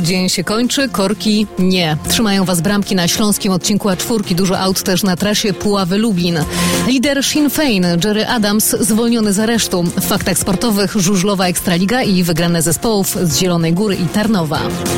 Dzień się kończy, korki nie. Trzymają was bramki na śląskim odcinku A4, dużo aut też na trasie Puławy-Lublin. Lider Sinn Féin, Gerry Adams, zwolniony z aresztu. W faktach sportowych żużlowa Ekstraliga i wygrane zespołów z Zielonej Góry i Tarnowa.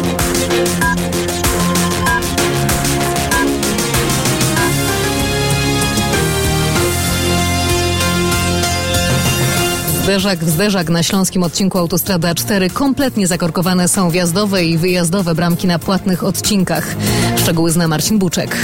Zderzak na śląskim odcinku autostrady A4. Kompletnie zakorkowane są wjazdowe i wyjazdowe bramki na płatnych odcinkach. Szczegóły zna Marcin Buczek.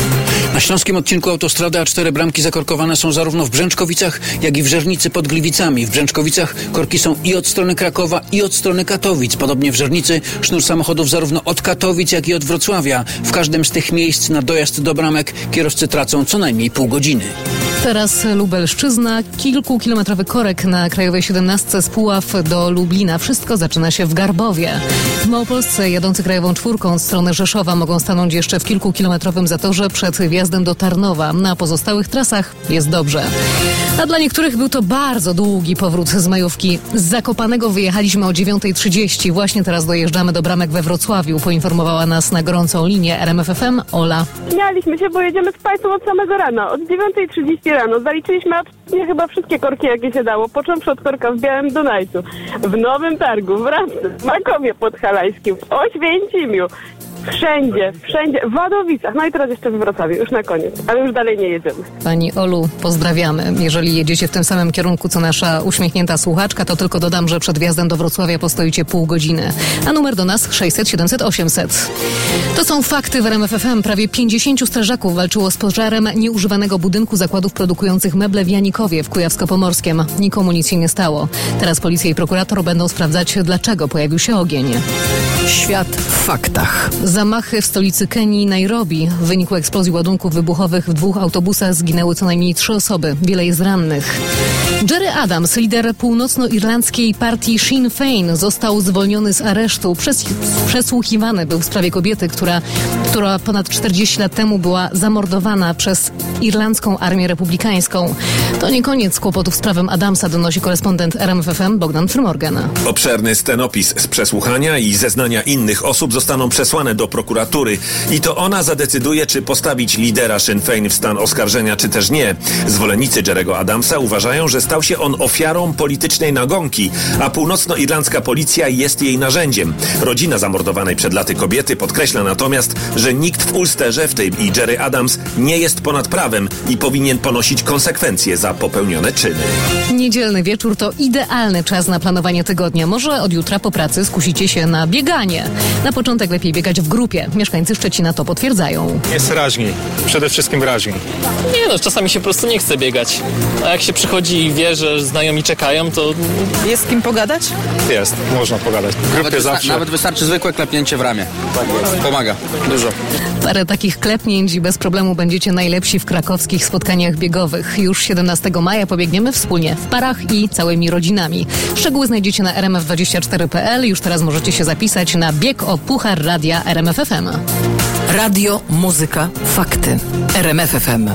Na śląskim odcinku autostrady A4 bramki zakorkowane są zarówno w Brzęczkowicach, jak i w Żernicy pod Gliwicami. W Brzęczkowicach korki są i od strony Krakowa, i od strony Katowic. Podobnie w Żernicy sznur samochodów zarówno od Katowic, jak i od Wrocławia. W każdym z tych miejsc na dojazd do bramek kierowcy tracą co najmniej pół godziny. Teraz Lubelszczyzna, kilkukilometrowy korek na Krajowej 17 z Puław do Lublina. Wszystko zaczyna się w Garbowie. W Małopolsce jadący Krajową 4 z strony Rzeszowa mogą stanąć jeszcze w kilkukilometrowym zatorze przed wjazdem do Tarnowa. Na pozostałych trasach jest dobrze. A dla niektórych był to bardzo długi powrót z majówki. Z Zakopanego wyjechaliśmy o 9:30. Właśnie teraz dojeżdżamy do bramek we Wrocławiu. Poinformowała nas na gorącą linię RMF FM Ola. Śmialiśmy się, bo jedziemy z Państwem od samego rana. Od 9:30 rano. Zaliczyliśmy absolutnie chyba wszystkie korki, jakie się dało. Począwszy od korka w Białym Dunajcu, w Nowym Targu, w Radce, w Makowie Podhalańskim, w Oświęcimiu. Wszędzie, w Wadowicach, no i teraz jeszcze we Wrocławiu, już na koniec, ale już dalej nie jedziemy. Pani Olu, pozdrawiamy. Jeżeli jedziecie w tym samym kierunku, co nasza uśmiechnięta słuchaczka, to tylko dodam, że przed wjazdem do Wrocławia postoicie pół godziny. A numer do nas 600 700 800. To są fakty w RMF FM. Prawie 50 strażaków walczyło z pożarem nieużywanego budynku zakładów produkujących meble w Janikowie w Kujawsko-Pomorskiem. Nikomu nic się nie stało. Teraz policja i prokurator będą sprawdzać, dlaczego pojawił się ogień. Świat w faktach. Zamachy w stolicy Kenii, Nairobi. W wyniku eksplozji ładunków wybuchowych w 2 autobusach zginęły co najmniej 3 osoby. Wiele jest rannych. Gerry Adams, lider północnoirlandzkiej partii Sinn Féin, został zwolniony z aresztu. Przesłuchiwany był w sprawie kobiety, która ponad 40 lat temu była zamordowana przez irlandzką armię republikańską. To nie koniec kłopotów z prawem Adamsa, donosi korespondent RMF FM Bogdan Frymorgan. Obszerny scenopis z przesłuchania i zeznania innych osób zostaną przesłane do prokuratury i to ona zadecyduje, czy postawić lidera Sinn Féin w stan oskarżenia, czy też nie. Zwolennicy Gerry'ego Adamsa uważają, że stał się on ofiarą politycznej nagonki, a północnoirlandzka policja jest jej narzędziem. Rodzina zamordowanej przed laty kobiety podkreśla natomiast, że nikt w Ulsterze, w tym i Gerry Adams, nie jest ponad prawem i powinien ponosić konsekwencje za popełnione czyny. Niedzielny wieczór to idealny czas na planowanie tygodnia. Może od jutra po pracy skusicie się na bieganie. Na początek lepiej biegać w grupie. Mieszkańcy Szczecina to potwierdzają. Jest raźniej. Przede wszystkim raźniej. Nie no, czasami się po prostu nie chce biegać. A jak się przychodzi i wie, że znajomi czekają, to... Jest z kim pogadać? Jest, można pogadać. W grupie zawsze. Nawet wystarczy zwykłe klepnięcie w ramię. Tak jest. Pomaga. Dużo. Parę takich klepnięć i bez problemu będziecie najlepsi w krakowskich spotkaniach biegowych. Już 17 maja pobiegniemy wspólnie w parach i całymi rodzinami. Szczegóły znajdziecie na rmf24.pl. Już teraz możecie się zapisać na bieg o Puchar Radia RMF FM. Radio, muzyka, fakty. RMF FM.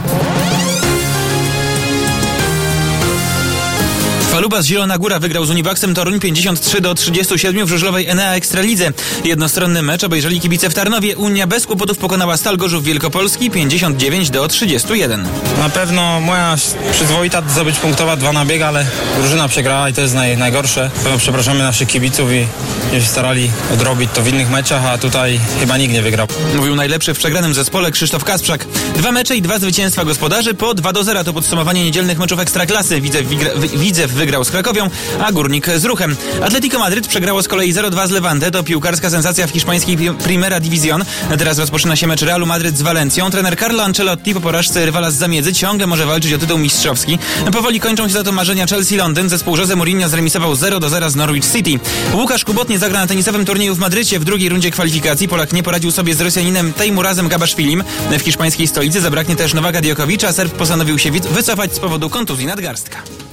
Falubas Zielona Góra wygrał z Univaxem Toruń 53-37 w żużlowej Enea Ekstralidze. Jednostronny mecz obejrzeli kibice w Tarnowie. Unia bez kłopotów pokonała Stal Gorzów Wielkopolski 59-31. Na pewno moja przyzwoita zdobyć punktowa 2 na bieg, ale drużyna przegrała i to jest najgorsze. Przepraszamy naszych kibiców i się starali odrobić to w innych meczach, a tutaj chyba nikt nie wygrał. Mówił najlepszy w przegranym zespole Krzysztof Kasprzak. 2 mecze i 2 zwycięstwa gospodarzy po 2-0 to podsumowanie niedzielnych meczów Ekstraklasy. Widzew wygrał z Krakowią, a Górnik z Ruchem. Atletico Madryt przegrało z kolei 0-2 z Levante. To piłkarska sensacja w hiszpańskiej Primera División. Teraz rozpoczyna się mecz Realu Madryt z Walencją. Trener Carlo Ancelotti po porażce rywala z Zamiedzy ciągle może walczyć o tytuł mistrzowski. Powoli kończą się za to marzenia Chelsea Londyn. Zespół Jose Mourinho zremisował 0-0 z Norwich City. Łukasz Kubot nie zagra na tenisowym turnieju w Madrycie. W drugiej rundzie kwalifikacji Polak nie poradził sobie z Rosjaninem Tejmurazem Gabaszwilim. W hiszpańskiej stolicy zabraknie też Nowaka Djokovicza. Serb postanowił się wycofać z powodu kontuzji nadgarstka.